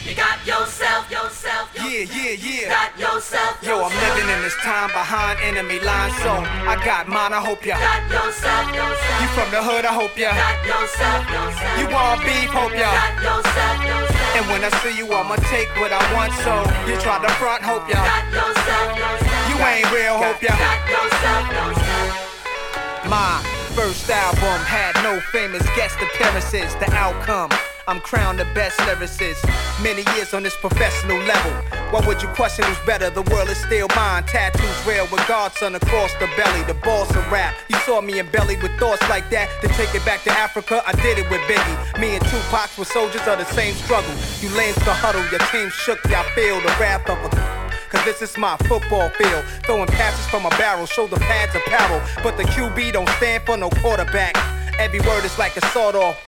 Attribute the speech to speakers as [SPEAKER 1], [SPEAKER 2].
[SPEAKER 1] You got yourself.
[SPEAKER 2] Yeah.
[SPEAKER 1] Got yourself.
[SPEAKER 2] Yo, I'm living in this time behind enemy lines, so I got mine, I hope ya.
[SPEAKER 1] Got yourself.
[SPEAKER 2] You from the hood, I hope ya.
[SPEAKER 1] Got yourself.
[SPEAKER 2] You want beef, hope ya.
[SPEAKER 1] Got yourself.
[SPEAKER 2] And when I see you, I'ma take what I want, so you try to front, hope ya.
[SPEAKER 1] Got yourself.
[SPEAKER 2] You ain't real, hope ya.
[SPEAKER 1] Got yourself.
[SPEAKER 2] My first album had no famous guest appearances. The outcome, I'm crowned the best lyricist. Many years on this professional level. Why would you question who's better? The world is still mine. Tattoos real with Godson across the belly. The boss of rap. You saw me in belly with thoughts like that. To take it back to Africa, I did it with Biggie. Me and Tupac were soldiers of the same struggle. You lanes to huddle, your team shook. Y'all feel the wrath of a... Cause this is my football field. Throwing passes from a barrel, shoulder pads apparel. But the QB don't stand for no quarterback. Every word is like a sawed-off